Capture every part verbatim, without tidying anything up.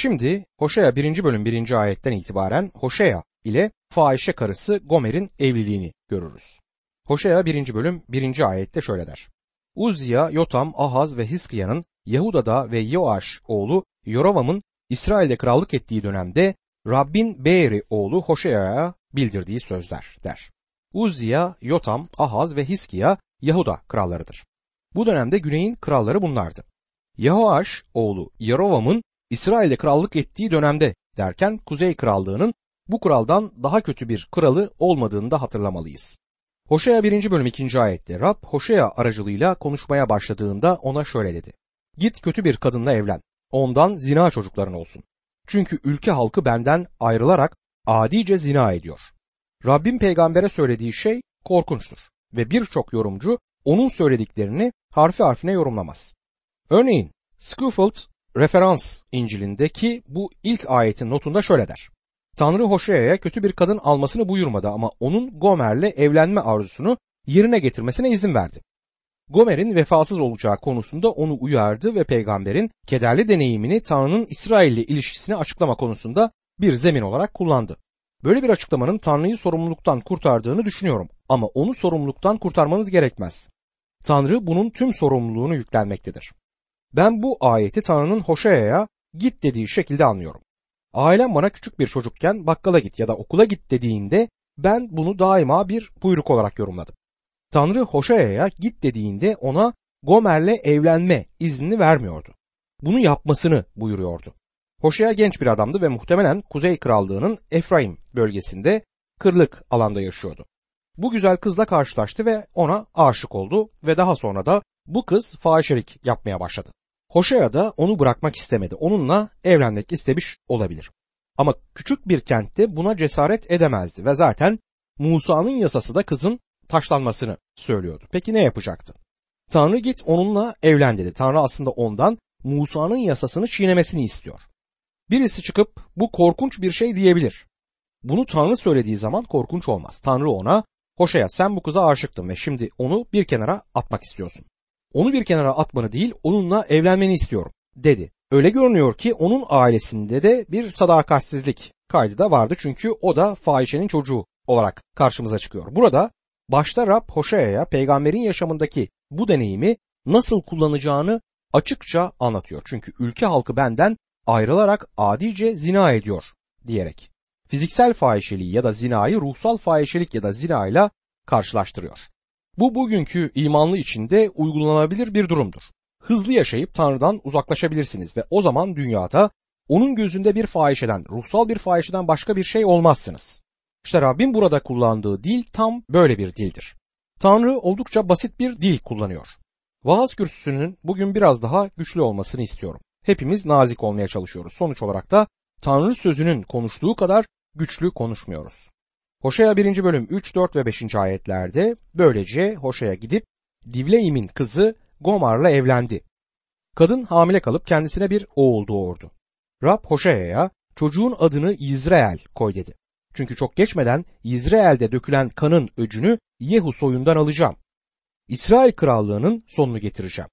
Şimdi Hoşea birinci bölüm birinci ayetten itibaren Hoşea ile fahişe karısı Gomer'in evliliğini görürüz. Hoşea birinci bölüm birinci ayette şöyle der. Uzziya, Yotam, Ahaz ve Hiskiya'nın Yahuda'da ve Yoaş oğlu Yoravam'ın İsrail'de krallık ettiği dönemde Rabbin Beeri oğlu Hoşea'ya bildirdiği sözler der. Uzziya, Yotam, Ahaz ve Hiskiya Yahuda krallarıdır. Bu dönemde güneyin kralları bunlardı. Yehoaş oğlu Yoravam'ın İsrail'de krallık ettiği dönemde derken Kuzey Krallığı'nın bu kraldan daha kötü bir kralı olmadığını da hatırlamalıyız. Hoşea birinci bölüm ikinci ayette Rab Hoşea aracılığıyla konuşmaya başladığında ona şöyle dedi. Git kötü bir kadınla evlen, ondan zina çocukların olsun. Çünkü ülke halkı benden ayrılarak adice zina ediyor. Rabbin peygambere söylediği şey korkunçtur ve birçok yorumcu onun söylediklerini harfi harfine yorumlamaz. Örneğin Scofield Referans İncil'indeki bu ilk ayetin notunda şöyle der. Tanrı Hoşea'ya kötü bir kadın almasını buyurmadı ama onun Gomer'le evlenme arzusunu yerine getirmesine izin verdi. Gomer'in vefasız olacağı konusunda onu uyardı ve peygamberin kederli deneyimini Tanrı'nın İsrail'le ilişkisini açıklama konusunda bir zemin olarak kullandı. Böyle bir açıklamanın Tanrı'yı sorumluluktan kurtardığını düşünüyorum ama onu sorumluluktan kurtarmanız gerekmez. Tanrı bunun tüm sorumluluğunu yüklenmektedir. Ben bu ayeti Tanrı'nın Hoşea'ya git dediği şekilde anlıyorum. Ailem bana küçük bir çocukken bakkala git ya da okula git dediğinde ben bunu daima bir buyruk olarak yorumladım. Tanrı Hoşea'ya git dediğinde ona Gomer'le evlenme iznini vermiyordu. Bunu yapmasını buyuruyordu. Hoşea genç bir adamdı ve muhtemelen Kuzey Krallığı'nın Efraim bölgesinde kırlık alanda yaşıyordu. Bu güzel kızla karşılaştı ve ona aşık oldu ve daha sonra da bu kız fahişelik yapmaya başladı. Hoşea da onu bırakmak istemedi. Onunla evlenmek istemiş olabilir. Ama küçük bir kentte buna cesaret edemezdi ve zaten Musa'nın yasası da kızın taşlanmasını söylüyordu. Peki ne yapacaktı? Tanrı git onunla evlen dedi. Tanrı aslında ondan Musa'nın yasasını çiğnemesini istiyor. Birisi çıkıp bu korkunç bir şey diyebilir. Bunu Tanrı söylediği zaman korkunç olmaz. Tanrı ona Hoşea sen bu kıza aşıktın ve şimdi onu bir kenara atmak istiyorsun. Onu bir kenara atmanı değil onunla evlenmeni istiyorum dedi. Öyle görünüyor ki onun ailesinde de bir sadakatsizlik kaydı da vardı çünkü o da fahişenin çocuğu olarak karşımıza çıkıyor. Burada başta Rab Hoşea'ya peygamberin yaşamındaki bu deneyimi nasıl kullanacağını açıkça anlatıyor. Çünkü ülke halkı benden ayrılarak adice zina ediyor diyerek. Fiziksel fahişeliği ya da zinayı ruhsal fahişelik ya da zinayla karşılaştırıyor. Bu bugünkü imanlı içinde uygulanabilir bir durumdur. Hızlı yaşayıp Tanrı'dan uzaklaşabilirsiniz ve o zaman dünyada onun gözünde bir fahişeden, ruhsal bir fahişeden başka bir şey olmazsınız. İşte Rabbin burada kullandığı dil tam böyle bir dildir. Tanrı oldukça basit bir dil kullanıyor. Vaaz kürsüsünün bugün biraz daha güçlü olmasını istiyorum. Hepimiz nazik olmaya çalışıyoruz. Sonuç olarak da Tanrı sözünün konuştuğu kadar güçlü konuşmuyoruz. Hoşea birinci bölüm üç, dört ve beşinci ayetlerde böylece Hoşea gidip Divleim'in kızı Gomar'la evlendi. Kadın hamile kalıp kendisine bir oğul doğurdu. Rab Hoşea'ya çocuğun adını İzrail koy dedi. Çünkü çok geçmeden İzrail'de dökülen kanın öcünü Yehu soyundan alacağım. İsrail krallığının sonunu getireceğim.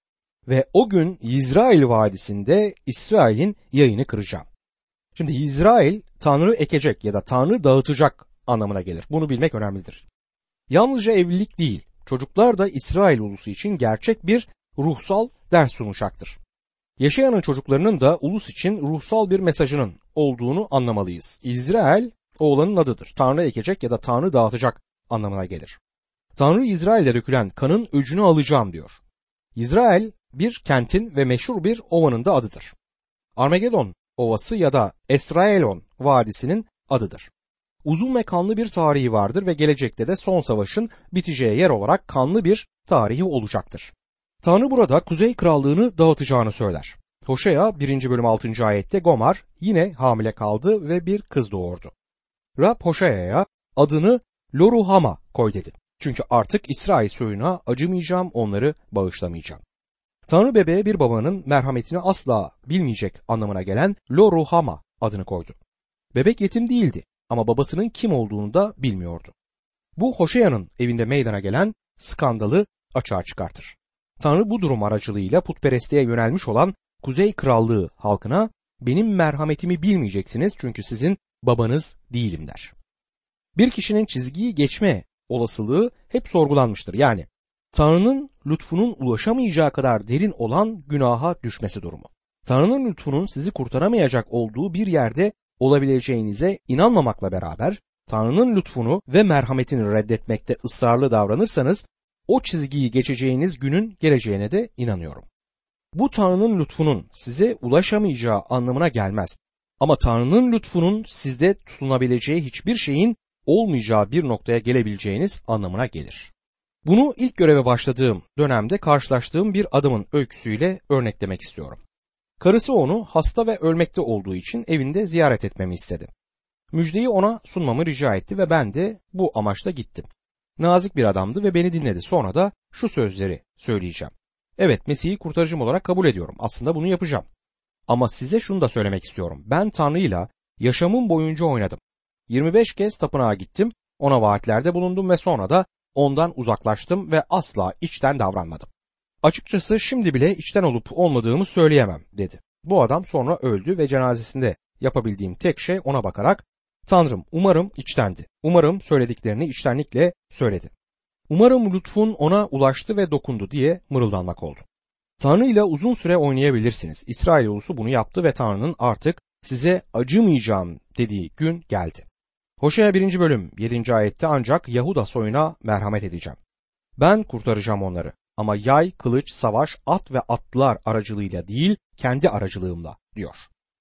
Ve o gün İsrail vadisinde İsrail'in yayını kıracağım. Şimdi İsrail Tanrı ekecek ya da Tanrı dağıtacak anlamına gelir. Bunu bilmek önemlidir. Yalnızca evlilik değil, çocuklar da İsrail ulusu için gerçek bir ruhsal ders sunacaktır. Yaşayanın çocuklarının da ulus için ruhsal bir mesajının olduğunu anlamalıyız. İsrail oğlanın adıdır. Tanrı ekecek ya da Tanrı dağıtacak anlamına gelir. Tanrı İsrail'de dökülen kanın öcünü alacağım diyor. İsrail bir kentin ve meşhur bir ovanın da adıdır. Armagedon Ovası ya da Esraelon Vadisi'nin adıdır. Uzun ve kanlı bir tarihi vardır ve gelecekte de son savaşın biteceği yer olarak kanlı bir tarihi olacaktır. Tanrı burada Kuzey Krallığını dağıtacağını söyler. Hoşea birinci bölüm altıncı ayette Gomer yine hamile kaldı ve bir kız doğurdu. Rab Hoşea'ya adını Loruhama koy dedi. Çünkü artık İsrail soyuna acımayacağım, onları bağışlamayacağım. Tanrı bebeğe bir babanın merhametini asla bilmeyecek anlamına gelen Loruhama adını koydu. Bebek yetim değildi ama babasının kim olduğunu da bilmiyordu. Bu Hoşea'nın evinde meydana gelen skandalı açığa çıkartır. Tanrı bu durum aracılığıyla putperestliğe yönelmiş olan Kuzey Krallığı halkına benim merhametimi bilmeyeceksiniz çünkü sizin babanız değilim der. Bir kişinin çizgiyi geçme olasılığı hep sorgulanmıştır. Yani Tanrı'nın lütfunun ulaşamayacağı kadar derin olan günaha düşmesi durumu. Tanrı'nın lütfunun sizi kurtaramayacak olduğu bir yerde olabileceğinize inanmamakla beraber Tanrı'nın lütfunu ve merhametini reddetmekte ısrarlı davranırsanız o çizgiyi geçeceğiniz günün geleceğine de inanıyorum. Bu Tanrı'nın lütfunun size ulaşamayacağı anlamına gelmez. Ama Tanrı'nın lütfunun sizde tutunabileceği hiçbir şeyin olmayacağı bir noktaya gelebileceğiniz anlamına gelir. Bunu ilk göreve başladığım dönemde karşılaştığım bir adamın öyküsüyle örneklemek istiyorum. Karısı onu hasta ve ölmekte olduğu için evinde ziyaret etmemi istedi. Müjdeyi ona sunmamı rica etti ve ben de bu amaçla gittim. Nazik bir adamdı ve beni dinledi. Sonra da şu sözleri söyleyeceğim. Evet, Mesih'i kurtarıcım olarak kabul ediyorum. Aslında bunu yapacağım. Ama size şunu da söylemek istiyorum. Ben Tanrı'yla yaşamım boyunca oynadım. yirmi beş kez tapınağa gittim, ona vaatlerde bulundum ve sonra da ondan uzaklaştım ve asla içten davranmadım. Açıkçası şimdi bile içten olup olmadığımı söyleyemem dedi. Bu adam sonra öldü ve cenazesinde yapabildiğim tek şey ona bakarak Tanrım umarım içtendi. Umarım söylediklerini içtenlikle söyledi. Umarım lütfun ona ulaştı ve dokundu diye mırıldanmak oldu. Tanrı ile uzun süre oynayabilirsiniz. İsrail ulusu bunu yaptı ve Tanrı'nın artık size acımayacağım dediği gün geldi. Hoşea birinci bölüm yedinci ayette ancak Yahuda soyuna merhamet edeceğim. Ben kurtaracağım onları ama yay, kılıç, savaş, at ve atlılar aracılığıyla değil kendi aracılığımla diyor.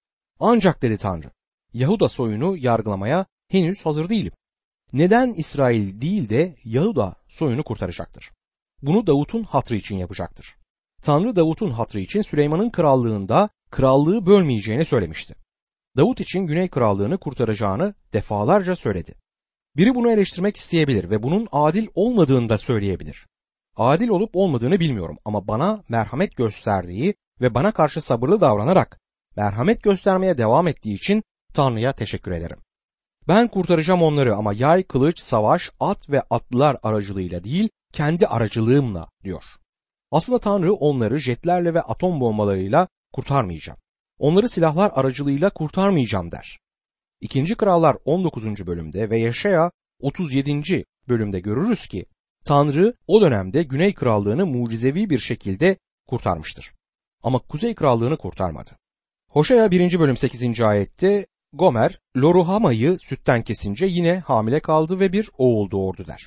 Ancak dedi Tanrı, Yahuda soyunu yargılamaya henüz hazır değilim. Neden İsrail değil de Yahuda soyunu kurtaracaktır? Bunu Davut'un hatrı için yapacaktır. Tanrı Davut'un hatrı için Süleyman'ın krallığında krallığı bölmeyeceğini söylemişti. Davut için Güney Krallığını kurtaracağını defalarca söyledi. Biri bunu eleştirmek isteyebilir ve bunun adil olmadığını da söyleyebilir. Adil olup olmadığını bilmiyorum ama bana merhamet gösterdiği ve bana karşı sabırlı davranarak merhamet göstermeye devam ettiği için Tanrı'ya teşekkür ederim. Ben kurtaracağım onları ama yay, kılıç, savaş, at ve atlılar aracılığıyla değil kendi aracılığımla diyor. Aslında Tanrı onları jetlerle ve atom bombalarıyla kurtarmayacağım. Onları silahlar aracılığıyla kurtarmayacağım der. İkinci Krallar on dokuzuncu bölümde ve Yaşaya otuz yedinci bölümde görürüz ki Tanrı o dönemde Güney Krallığını mucizevi bir şekilde kurtarmıştır. Ama Kuzey Krallığını kurtarmadı. Hoşea birinci bölüm sekizinci ayette Gomer, Loruhama'yı sütten kesince yine hamile kaldı ve bir oğul doğurdu der.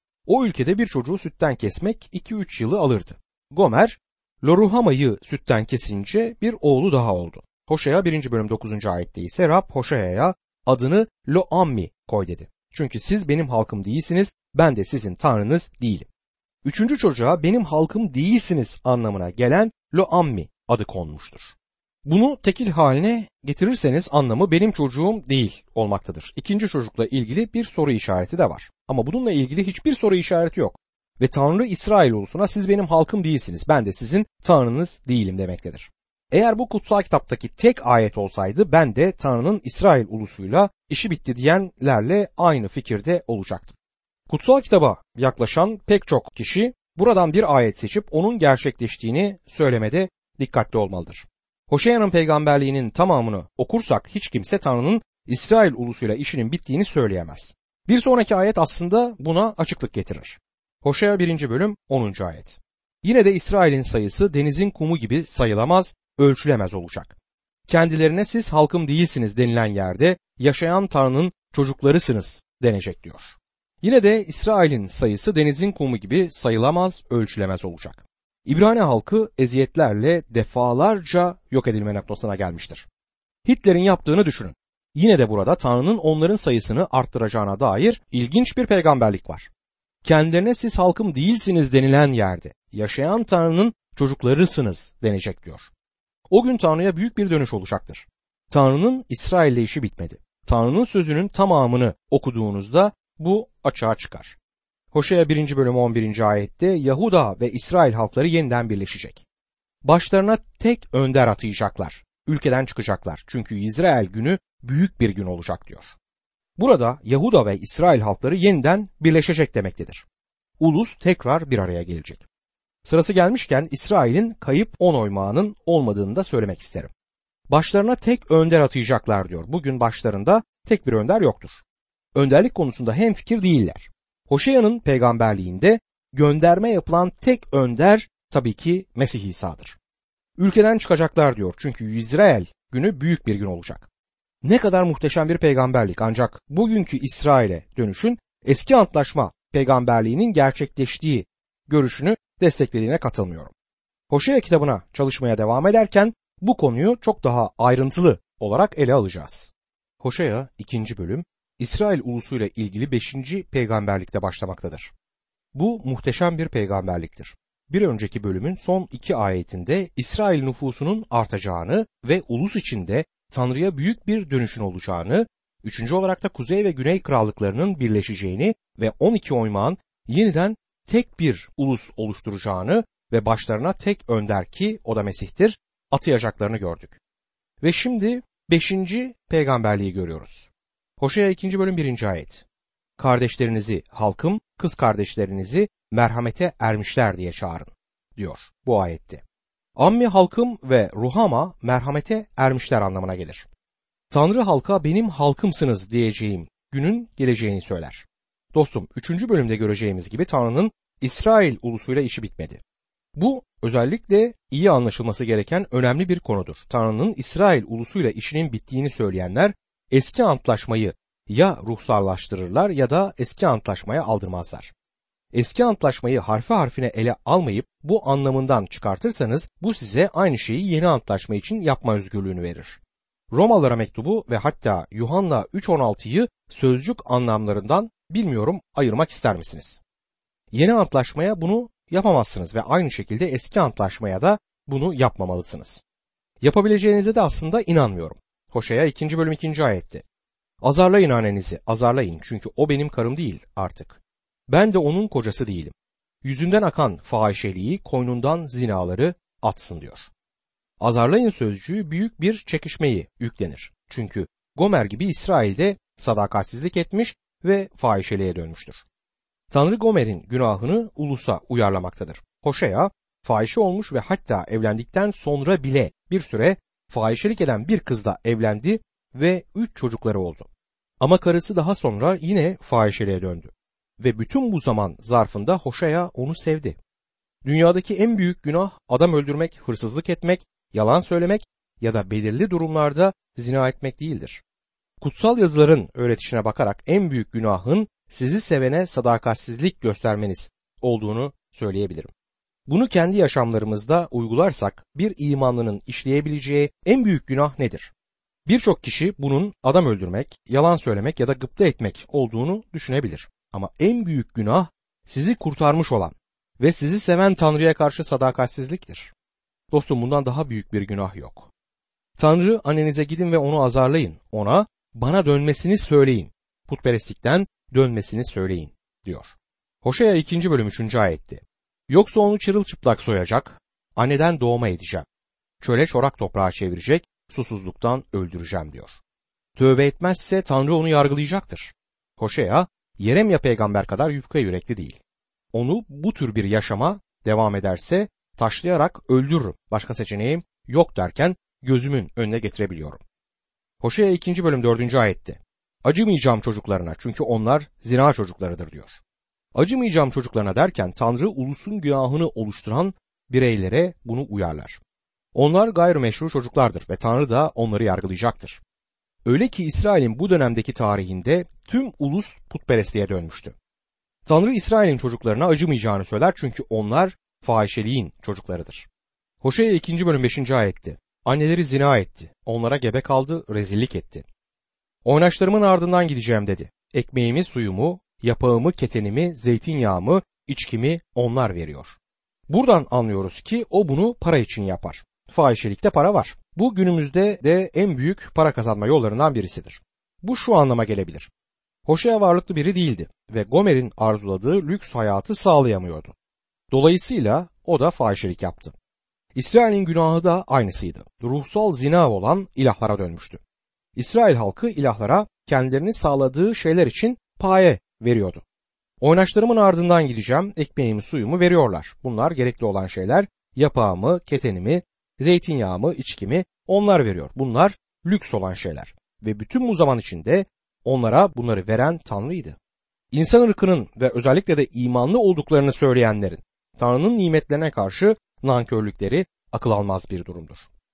O ülkede bir çocuğu sütten kesmek iki üç yılı alırdı. Gomer, Loruhama'yı sütten kesince bir oğlu daha oldu. Hoşea birinci bölüm dokuzuncu ayette ise Rab Hoşea'ya adını Lo-Ammi koy dedi. Çünkü siz benim halkım değilsiniz, ben de sizin tanrınız değilim. Üçüncü çocuğa benim halkım değilsiniz anlamına gelen Lo-Ammi adı konmuştur. Bunu tekil haline getirirseniz anlamı benim çocuğum değil olmaktadır. İkinci çocukla ilgili bir soru işareti de var. Ama bununla ilgili hiçbir soru işareti yok. Ve Tanrı İsrail ulusuna siz benim halkım değilsiniz, ben de sizin tanrınız değilim demektedir. Eğer bu kutsal kitaptaki tek ayet olsaydı ben de Tanrı'nın İsrail ulusuyla işi bitti diyenlerle aynı fikirde olacaktım. Kutsal kitaba yaklaşan pek çok kişi buradan bir ayet seçip onun gerçekleştiğini söylemede dikkatli olmalıdır. Hoşea'nın peygamberliğinin tamamını okursak hiç kimse Tanrı'nın İsrail ulusuyla işinin bittiğini söyleyemez. Bir sonraki ayet aslında buna açıklık getirir. Hoşea birinci bölüm onuncu ayet. Yine de İsrail'in sayısı denizin kumu gibi sayılamaz, ölçülemez olacak. Kendilerine siz halkım değilsiniz denilen yerde yaşayan Tanrı'nın çocuklarısınız denecek diyor. Yine de İsrail'in sayısı denizin kumu gibi sayılamaz, ölçülemez olacak. İbrani halkı eziyetlerle defalarca yok edilme noktasına gelmiştir. Hitler'in yaptığını düşünün. Yine de burada Tanrı'nın onların sayısını arttıracağına dair ilginç bir peygamberlik var. Kendilerine siz halkım değilsiniz denilen yerde yaşayan Tanrı'nın çocuklarısınız denecek diyor. O gün Tanrı'ya büyük bir dönüş olacaktır. Tanrı'nın İsrail'le işi bitmedi. Tanrı'nın sözünün tamamını okuduğunuzda bu açığa çıkar. Hoşea birinci bölüm on birinci ayette Yahuda ve İsrail halkları yeniden birleşecek. Başlarına tek önder atayacaklar. Ülkeden çıkacaklar. Çünkü İsrail günü büyük bir gün olacak diyor. Burada Yahuda ve İsrail halkları yeniden birleşecek demektedir. Ulus tekrar bir araya gelecek. Sırası gelmişken İsrail'in kayıp on oymağının olmadığını da söylemek isterim. Başlarına tek önder atayacaklar diyor. Bugün başlarında tek bir önder yoktur. Önderlik konusunda hemfikir değiller. Hoşeya'nın peygamberliğinde gönderme yapılan tek önder tabii ki Mesih İsa'dır. Ülkeden çıkacaklar diyor çünkü İsrail günü büyük bir gün olacak. Ne kadar muhteşem bir peygamberlik, ancak bugünkü İsrail'e dönüşün eski antlaşma peygamberliğinin gerçekleştiği görüşünü desteklediğine katılmıyorum. Hoşea kitabına çalışmaya devam ederken bu konuyu çok daha ayrıntılı olarak ele alacağız. Hoşea ikinci bölüm İsrail ulusuyla ilgili beşinci peygamberlikte başlamaktadır. Bu muhteşem bir peygamberliktir. Bir önceki bölümün son iki ayetinde İsrail nüfusunun artacağını ve ulus içinde Tanrı'ya büyük bir dönüşün olacağını, üçüncü olarak da Kuzey ve Güney krallıklarının birleşeceğini ve on iki oymağın yeniden tek bir ulus oluşturacağını ve başlarına tek önder ki o da Mesih'tir atayacaklarını gördük. Ve şimdi beşinci peygamberliği görüyoruz. Hoşea ikinci bölüm birinci ayet. Kardeşlerinizi halkım, kız kardeşlerinizi merhamete ermişler diye çağırın diyor bu ayette. Ammi halkım ve Ruhama merhamete ermişler anlamına gelir. Tanrı halka benim halkımsınız diyeceğim günün geleceğini söyler. Dostum, üçüncü bölümde göreceğimiz gibi Tanrı'nın İsrail ulusuyla işi bitmedi. Bu özellikle iyi anlaşılması gereken önemli bir konudur. Tanrı'nın İsrail ulusuyla işinin bittiğini söyleyenler eski antlaşmayı ya ruhsallaştırırlar ya da eski antlaşmaya aldırmazlar. Eski antlaşmayı harfi harfine ele almayıp bu anlamından çıkartırsanız bu size aynı şeyi yeni antlaşma için yapma özgürlüğünü verir. Romalılara mektubu ve hatta Yuhanna üç on altıyı sözcük anlamlarından bilmiyorum ayırmak ister misiniz? Yeni antlaşmaya bunu yapamazsınız ve aynı şekilde eski antlaşmaya da bunu yapmamalısınız. Yapabileceğinize de aslında inanmıyorum. Hoşea ikinci bölüm ikinci ayette. Azarlayın annenizi, azarlayın çünkü o benim karım değil artık. Ben de onun kocası değilim. Yüzünden akan fahişeliği, koynundan zinaları atsın diyor. Azarlayın sözcüğü büyük bir çekişmeyi yüklenir. Çünkü Gomer gibi İsrail'de sadakatsizlik etmiş ve fahişeliğe dönmüştür. Tanrı Gomer'in günahını ulusa uyarlamaktadır. Hoşea fahişe olmuş ve hatta evlendikten sonra bile bir süre fahişelik eden bir kızla evlendi ve üç çocukları oldu. Ama karısı daha sonra yine fahişeliğe döndü. Ve bütün bu zaman zarfında Hoşea onu sevdi. Dünyadaki en büyük günah adam öldürmek, hırsızlık etmek, yalan söylemek ya da belirli durumlarda zina etmek değildir. Kutsal yazıların öğretişine bakarak en büyük günahın sizi sevene sadakatsizlik göstermeniz olduğunu söyleyebilirim. Bunu kendi yaşamlarımızda uygularsak bir imanlının işleyebileceği en büyük günah nedir? Birçok kişi bunun adam öldürmek, yalan söylemek ya da gıpta etmek olduğunu düşünebilir. Ama en büyük günah sizi kurtarmış olan ve sizi seven Tanrı'ya karşı sadakatsizliktir. Dostum, bundan daha büyük bir günah yok. Tanrı annenize gidin ve onu azarlayın. Ona bana dönmesini söyleyin. Putperestlikten dönmesini söyleyin diyor. Hoşea ikinci bölüm üçüncü ayetti. Yoksa onu çırılçıplak soyacak, anneden doğma edeceğim. Çöle çorak toprağa çevirecek, susuzluktan öldüreceğim diyor. Tövbe etmezse Tanrı onu yargılayacaktır. Hoşea, Yeremya peygamber kadar yufka yürekli değil. Onu bu tür bir yaşama devam ederse taşlayarak öldürürüm, başka seçeneğim yok derken gözümün önüne getirebiliyorum. Hoşea ikinci bölüm dördüncü ayette. Acımayacağım çocuklarına çünkü onlar zina çocuklarıdır diyor. Acımayacağım çocuklarına derken Tanrı ulusun günahını oluşturan bireylere bunu uyarlar. Onlar gayrimeşru çocuklardır ve Tanrı da onları yargılayacaktır. Öyle ki İsrail'in bu dönemdeki tarihinde tüm ulus putperestliğe dönmüştü. Tanrı İsrail'in çocuklarına acımayacağını söyler çünkü onlar fahişeliğin çocuklarıdır. Hoşea ikinci bölüm beşinci ayetti. Anneleri zina etti, onlara gebe kaldı, rezillik etti. Oynaşlarımın ardından gideceğim dedi. Ekmeğimi, suyumu, yapağımı, ketenimi, zeytinyağımı, içkimi onlar veriyor. Buradan anlıyoruz ki o bunu para için yapar. Fahişelikte para var. Bu günümüzde de en büyük para kazanma yollarından birisidir. Bu şu anlama gelebilir. Hoşea varlıklı biri değildi ve Gomer'in arzuladığı lüks hayatı sağlayamıyordu. Dolayısıyla o da fahişelik yaptı. İsrail'in günahı da aynısıydı. Ruhsal zina olan ilahlara dönmüştü. İsrail halkı ilahlara kendilerini sağladığı şeyler için paye veriyordu. Oynaşlarımın ardından gideceğim, ekmeğimi, suyumu veriyorlar. Bunlar gerekli olan şeyler, yapağımı, ketenimi, zeytinyağımı, içkimi onlar veriyor. Bunlar lüks olan şeyler ve bütün bu zaman içinde onlara bunları veren Tanrı'ydı. İnsan ırkının ve özellikle de imanlı olduklarını söyleyenlerin Tanrı'nın nimetlerine karşı nankörlükleri akıl almaz bir durumdur.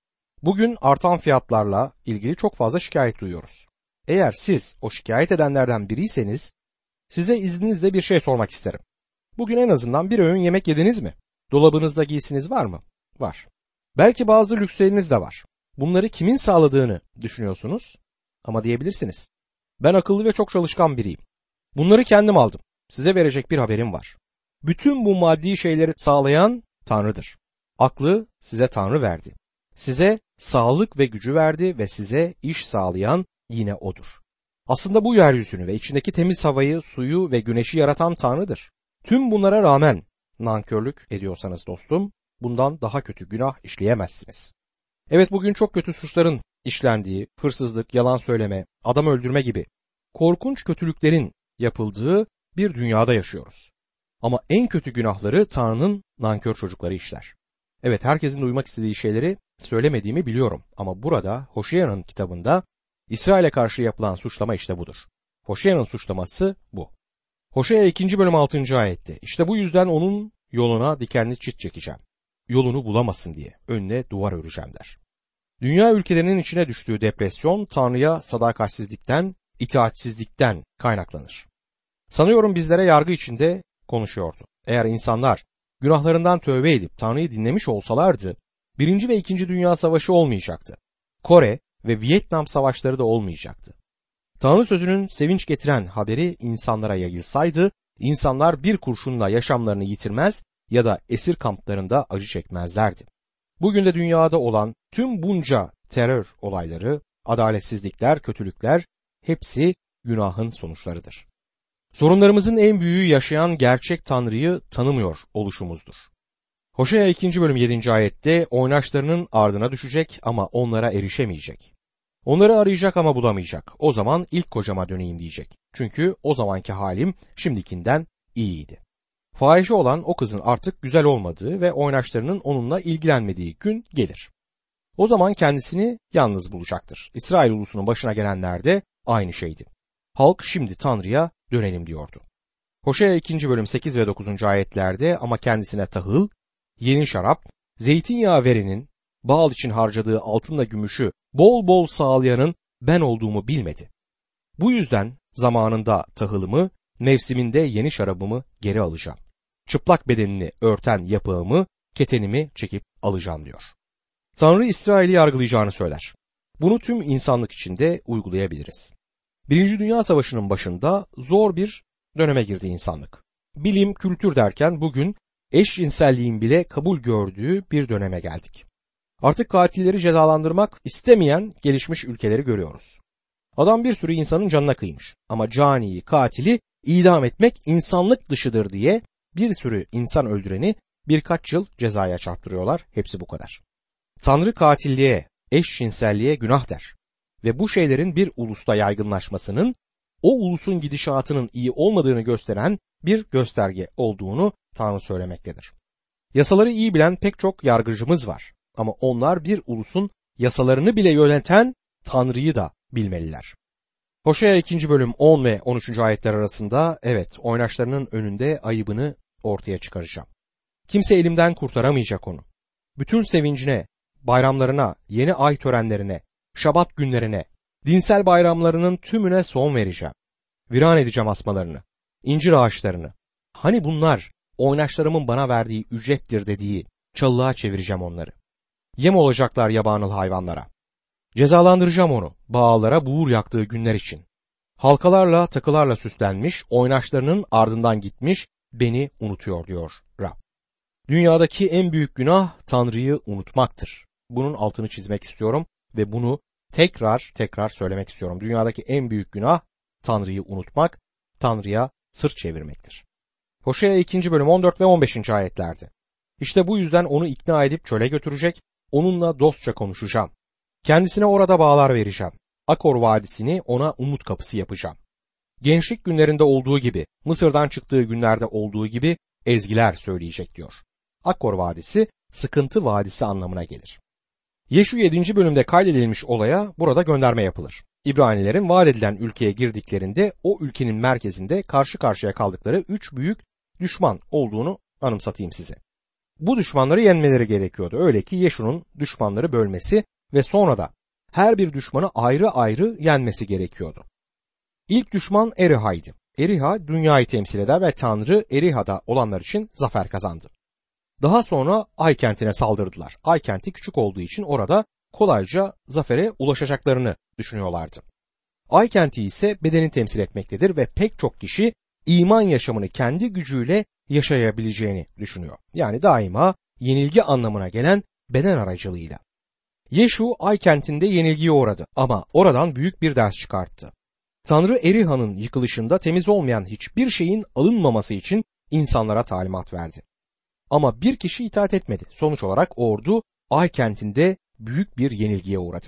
Bugün artan fiyatlarla ilgili çok fazla şikayet duyuyoruz. Eğer siz o şikayet edenlerden biriyseniz size izninizle bir şey sormak isterim. Bugün en azından bir öğün yemek yediniz mi? Dolabınızda giysiniz var mı? Var. Belki bazı lüksleriniz de var. Bunları kimin sağladığını düşünüyorsunuz? Ama diyebilirsiniz. Ben akıllı ve çok çalışkan biriyim. Bunları kendim aldım. Size verecek bir haberim var. Bütün bu maddi şeyleri sağlayan Tanrı'dır. Aklı size Tanrı verdi. Size sağlık ve gücü verdi ve size iş sağlayan yine O'dur. Aslında bu yeryüzünü ve içindeki temiz havayı, suyu ve güneşi yaratan Tanrı'dır. Tüm bunlara rağmen nankörlük ediyorsanız dostum, bundan daha kötü günah işleyemezsiniz. Evet, bugün çok kötü suçların işlendiği, hırsızlık, yalan söyleme, adam öldürme gibi korkunç kötülüklerin yapıldığı bir dünyada yaşıyoruz. Ama en kötü günahları Tanrı'nın nankör çocukları işler. Evet, herkesin duymak istediği şeyleri söylemediğimi biliyorum ama burada Hoşeya'nın kitabında İsrail'e karşı yapılan suçlama işte budur. Hoşeya'nın suçlaması bu. Hoşeya ikinci bölüm altıncı ayette işte bu yüzden onun yoluna dikenli çit çekeceğim. Yolunu bulamasın diye önüne duvar öreceğim der. Dünya ülkelerinin içine düştüğü depresyon Tanrı'ya sadakatsizlikten, itaatsizlikten kaynaklanır. Sanıyorum bizlere yargı içinde konuşuyordu. Eğer insanlar günahlarından tövbe edip Tanrı'yı dinlemiş olsalardı, birinci ve ikinci Dünya Savaşı olmayacaktı. Kore ve Vietnam savaşları da olmayacaktı. Tanrı sözünün sevinç getiren haberi insanlara yayılsaydı, insanlar bir kurşunla yaşamlarını yitirmez ya da esir kamplarında acı çekmezlerdi. Bugün de dünyada olan tüm bunca terör olayları, adaletsizlikler, kötülükler hepsi günahın sonuçlarıdır. Sorunlarımızın en büyüğü yaşayan gerçek Tanrı'yı tanımıyor oluşumuzdur. Hoşea ikinci bölüm yedinci ayette oynaşlarının ardına düşecek ama onlara erişemeyecek. Onları arayacak ama bulamayacak. O zaman ilk kocama döneyim diyecek. Çünkü o zamanki halim şimdikinden iyiydi. Fahişe olan o kızın artık güzel olmadığı ve oynaşlarının onunla ilgilenmediği gün gelir. O zaman kendisini yalnız bulacaktır. İsrail ulusunun başına gelenler de aynı şeydi. Halk şimdi Tanrı'ya dönelim diyordu. Hoşea ikinci bölüm sekiz ve dokuzuncu ayetlerde ama kendisine tahıl, yeni şarap, zeytinyağı verenin, Baal için harcadığı altınla gümüşü bol bol sağlayanın ben olduğumu bilmedi. Bu yüzden zamanında tahılımı, mevsiminde yeni şarabımı geri alacağım. Çıplak bedenini örten yapağımı, ketenimi çekip alacağım diyor. Tanrı İsrail'i yargılayacağını söyler. Bunu tüm insanlık içinde uygulayabiliriz. Birinci Dünya Savaşı'nın başında zor bir döneme girdi insanlık. Bilim, kültür derken bugün eşcinselliğin bile kabul gördüğü bir döneme geldik. Artık katilleri cezalandırmak istemeyen gelişmiş ülkeleri görüyoruz. Adam bir sürü insanın canına kıymış ama caniyi, katili idam etmek insanlık dışıdır diye bir sürü insan öldüreni birkaç yıl cezaya çarptırıyorlar. Hepsi bu kadar. Tanrı katilliğe, eşcinselliğe günah der ve bu şeylerin bir ulusta yaygınlaşmasının o ulusun gidişatının iyi olmadığını gösteren bir gösterge olduğunu Tanrı söylemektedir. Yasaları iyi bilen pek çok yargıcımız var ama onlar bir ulusun yasalarını bile yöneten Tanrı'yı da bilmeliler. Hoşea ikinci bölüm on ve on üçüncü ayetler arasında evet oynaşlarının önünde ayıbını ortaya çıkaracağım. Kimse elimden kurtaramayacak onu. Bütün sevincine, bayramlarına, yeni ay törenlerine, şabat günlerine, dinsel bayramlarının tümüne son vereceğim. Viran edeceğim asmalarını, incir ağaçlarını. Hani bunlar oynaşlarımın bana verdiği ücrettir dediği çalılığa çevireceğim onları. Yem olacaklar yabanıl hayvanlara. Cezalandıracağım onu Baallara buğur yaktığı günler için. Halkalarla takılarla süslenmiş, oynaşlarının ardından gitmiş, beni unutuyor diyor Rab. Dünyadaki en büyük günah Tanrı'yı unutmaktır. Bunun altını çizmek istiyorum ve bunu tekrar tekrar söylemek istiyorum. Dünyadaki en büyük günah Tanrı'yı unutmak, Tanrı'ya sırt çevirmektir. Hoşea ikinci bölüm on dört ve on beşinci ayetlerde. İşte bu yüzden onu ikna edip çöle götürecek, onunla dostça konuşacağım. Kendisine orada bağlar vereceğim. Akor Vadisi'ni ona umut kapısı yapacağım. Gençlik günlerinde olduğu gibi, Mısır'dan çıktığı günlerde olduğu gibi ezgiler söyleyecek diyor. Akor Vadisi, sıkıntı vadisi anlamına gelir. Yeşu yedinci bölümde kaydedilmiş olaya burada gönderme yapılır. İbranilerin vaat edilen ülkeye girdiklerinde o ülkenin merkezinde karşı karşıya kaldıkları üç büyük düşman olduğunu anımsatayım size. Bu düşmanları yenmeleri gerekiyordu. Öyle ki Yeşu'nun düşmanları bölmesi ve sonra da her bir düşmanı ayrı ayrı yenmesi gerekiyordu. İlk düşman Eriha'ydı. Eriha dünyayı temsil eder ve Tanrı Eriha'da olanlar için zafer kazandı. Daha sonra Ay kentine saldırdılar. Ay kenti küçük olduğu için orada kolayca zafere ulaşacaklarını düşünüyorlardı. Ay kenti ise bedeni temsil etmektedir ve pek çok kişi iman yaşamını kendi gücüyle yaşayabileceğini düşünüyor. Yani daima yenilgi anlamına gelen beden aracılığıyla. Yeşu Ay kentinde yenilgiye uğradı ama oradan büyük bir ders çıkarttı. Tanrı Eriha'nın yıkılışında temiz olmayan hiçbir şeyin alınmaması için insanlara talimat verdi. Ama bir kişi itaat etmedi. Sonuç olarak ordu Ay kentinde büyük bir yenilgiye uğradı.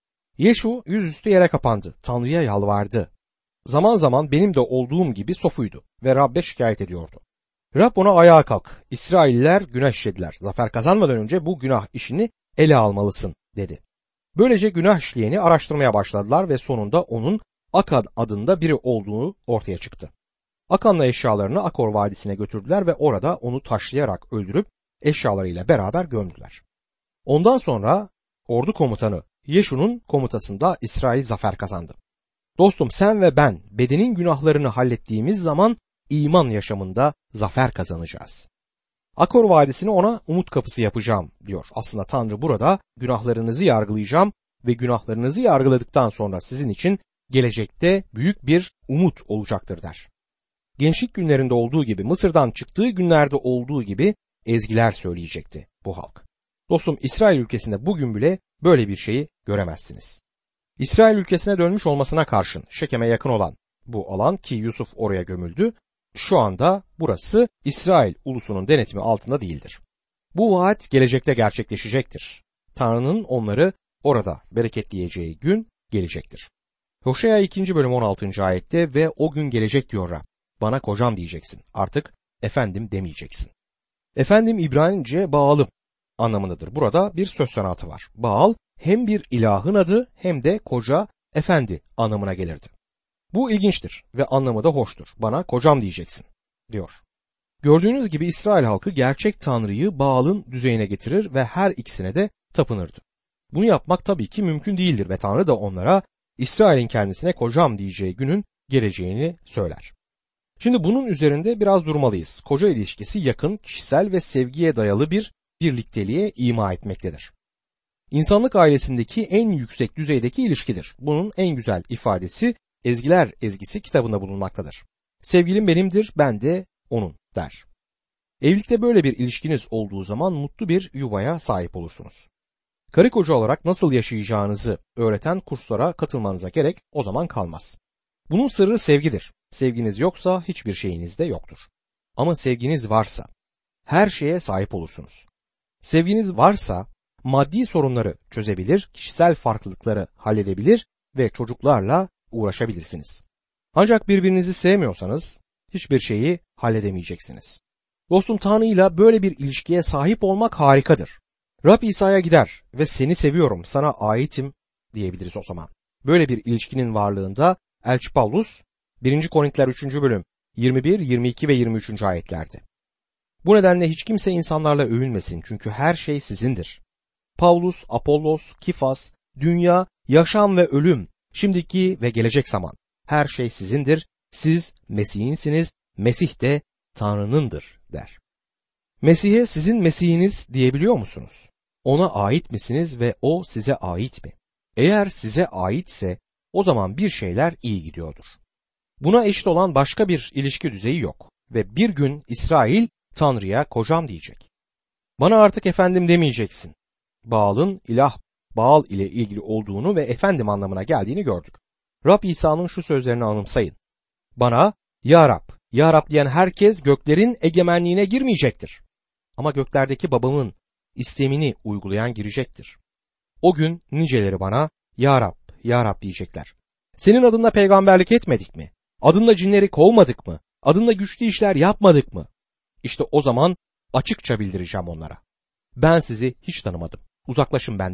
Yeşu yüzüstü yere kapandı. Tanrı'ya yalvardı. Zaman zaman benim de olduğum gibi sofuydu ve Rab'be şikayet ediyordu. Rab ona ayağa kalk. İsrailliler günah işlediler. Zafer kazanmadan önce bu günah işini ele almalısın dedi. Böylece günah işleyeni araştırmaya başladılar ve sonunda onun Akan adında biri olduğu ortaya çıktı. Akan'la eşyalarını Akor Vadisi'ne götürdüler ve orada onu taşlayarak öldürüp eşyalarıyla beraber gömdüler. Ondan sonra ordu komutanı Yeşu'nun komutasında İsrail zafer kazandı. Dostum, sen ve ben bedenin günahlarını hallettiğimiz zaman iman yaşamında zafer kazanacağız. Akor Vadisi'ni ona umut kapısı yapacağım diyor. Aslında Tanrı burada günahlarınızı yargılayacağım ve günahlarınızı yargıladıktan sonra sizin için gelecekte büyük bir umut olacaktır der. Gençlik günlerinde olduğu gibi, Mısır'dan çıktığı günlerde olduğu gibi ezgiler söyleyecekti bu halk. Dostum, İsrail ülkesinde bugün bile böyle bir şeyi göremezsiniz. İsrail ülkesine dönmüş olmasına karşın Şekem'e yakın olan bu alan ki Yusuf oraya gömüldü, şu anda burası İsrail ulusunun denetimi altında değildir. Bu vaat gelecekte gerçekleşecektir. Tanrı'nın onları orada bereketleyeceği gün gelecektir. Hoşea ikinci bölüm on altıncı ayette ve o gün gelecek diyor Rab. Bana kocam diyeceksin. Artık efendim demeyeceksin. Efendim İbranice Baal'ım anlamındadır. Burada bir söz sanatı var. Baal hem bir ilahın adı hem de koca, efendi anlamına gelirdi. Bu ilginçtir ve anlamı da hoştur. Bana kocam diyeceksin diyor. Gördüğünüz gibi İsrail halkı gerçek Tanrı'yı Baal'ın düzeyine getirir ve her ikisine de tapınırdı. Bunu yapmak tabii ki mümkün değildir ve Tanrı da onlara İsrail'in kendisine kocam diyeceği günün geleceğini söyler. Şimdi bunun üzerinde biraz durmalıyız. Koca ilişkisi yakın, kişisel ve sevgiye dayalı bir birlikteliğe ima etmektedir. İnsanlık ailesindeki en yüksek düzeydeki ilişkidir. Bunun en güzel ifadesi Ezgiler Ezgisi kitabında bulunmaktadır. Sevgilim benimdir, ben de onun der. Evlilikte böyle bir ilişkiniz olduğu zaman mutlu bir yuvaya sahip olursunuz. Karı koca olarak nasıl yaşayacağınızı öğreten kurslara katılmanıza gerek o zaman kalmaz. Bunun sırrı sevgidir. Sevginiz yoksa hiçbir şeyiniz de yoktur. Ama sevginiz varsa her şeye sahip olursunuz. Sevginiz varsa maddi sorunları çözebilir, kişisel farklılıkları halledebilir ve çocuklarla uğraşabilirsiniz. Ancak birbirinizi sevmiyorsanız hiçbir şeyi halledemeyeceksiniz. Dostum, Tanrı'yla böyle bir ilişkiye sahip olmak harikadır. Rab İsa'ya gider ve seni seviyorum, sana aitim diyebiliriz o zaman. Böyle bir ilişkinin varlığında Elçi Pavlus birinci Korintiler üçüncü bölüm yirmi bir, yirmi iki ve yirmi üçüncü ayetlerde. Bu nedenle hiç kimse insanlarla övünmesin çünkü her şey sizindir. Pavlus, Apollos, Kifas, dünya, yaşam ve ölüm, şimdiki ve gelecek zaman. Her şey sizindir, siz Mesih'insiniz, Mesih de Tanrı'nındır der. Mesih'e sizin Mesih'iniz diyebiliyor musunuz? Ona ait misiniz ve o size ait mi? Eğer size aitse o zaman bir şeyler iyi gidiyordur. Buna eşit olan başka bir ilişki düzeyi yok ve bir gün İsrail Tanrı'ya kocam diyecek. Bana artık efendim demeyeceksin. Baal'ın ilah Baal ile ilgili olduğunu ve efendim anlamına geldiğini gördük. Rab İsa'nın şu sözlerini anımsayın. Bana Ya Rab, Ya Rab diyen herkes göklerin egemenliğine girmeyecektir. Ama göklerdeki babamın istemini uygulayan girecektir. O gün niceleri bana Ya Rab, Ya Rab diyecekler. Senin adınla peygamberlik etmedik mi? Adınla cinleri kovmadık mı? Adınla güçlü işler yapmadık mı? İşte o zaman açıkça bildireceğim onlara. Ben sizi hiç tanımadım. Uzaklaşın benden.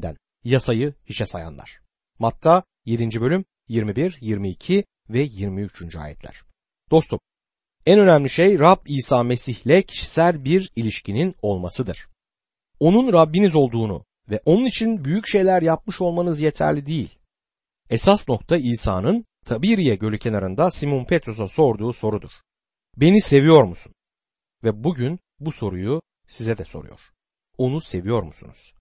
yasayı hiçe sayanlar. Matta yedinci bölüm yirmi bir, yirmi iki ve yirmi üçüncü ayetler. Dostum, en önemli şey Rab İsa Mesih'le kişisel bir ilişkinin olmasıdır. Onun Rabbiniz olduğunu ve onun için büyük şeyler yapmış olmanız yeterli değil. Esas nokta İsa'nın Tabiriye Gölü kenarında Simon Petrus'a sorduğu sorudur. Beni seviyor musun? Ve bugün bu soruyu size de soruyor. Onu seviyor musunuz?